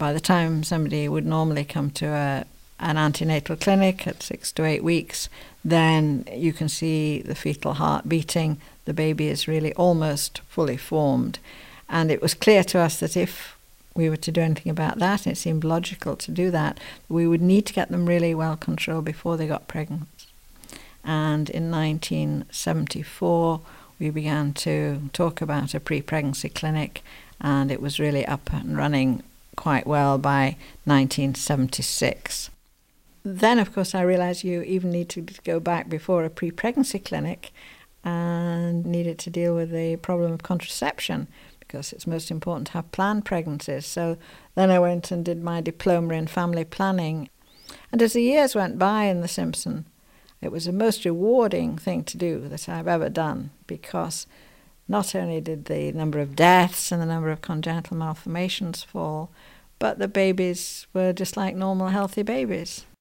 by the time somebody would normally come to an antenatal clinic at 6 to 8 weeks, then you can see the fetal heart beating. The baby is really almost fully formed. And it was clear to us that if we were to do anything about that, and it seemed logical to do that, we would need to get them really well controlled before they got pregnant. And in 1974, we began to talk about a pre-pregnancy clinic, and it was really up and running quite well by 1976. Then, of course, I realized you even need to go back before a pre-pregnancy clinic and needed to deal with the problem of contraception, because it's most important to have planned pregnancies. So then I went and did my diploma in family planning. And as the years went by in the Simpson, it was the most rewarding thing to do that I've ever done, because not only did the number of deaths and the number of congenital malformations fall, but the babies were just like normal, healthy babies.